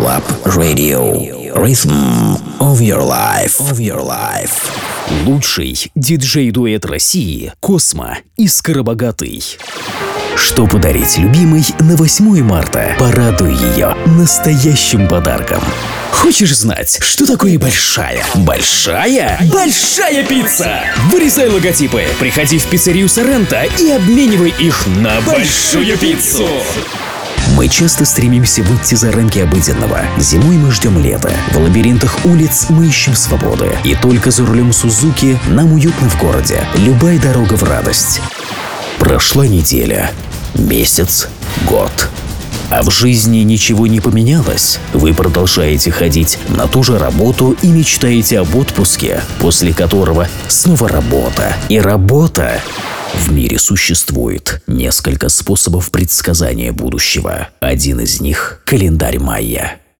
Rustlab Radio. Rhythm of your life. Лучший диджей-дуэт России Космо и Скоробогатый. Что подарить любимой на 8 марта? Порадуй ее настоящим подарком. Хочешь знать, что такое большая? Большая пицца! Вырезай логотипы, приходи в пиццерию Соренто и обменивай их на большую пиццу! Мы часто стремимся выйти за рамки обыденного. Зимой мы ждем лета. В лабиринтах улиц мы ищем свободы. И только за рулем Сузуки нам уютно в городе. Любая дорога в радость. Прошла неделя, месяц, год. А в жизни ничего не поменялось? Вы продолжаете ходить на ту же работу и мечтаете об отпуске, после которого снова работа. И работа. В мире существует несколько способов предсказания будущего. Один из них – календарь майя.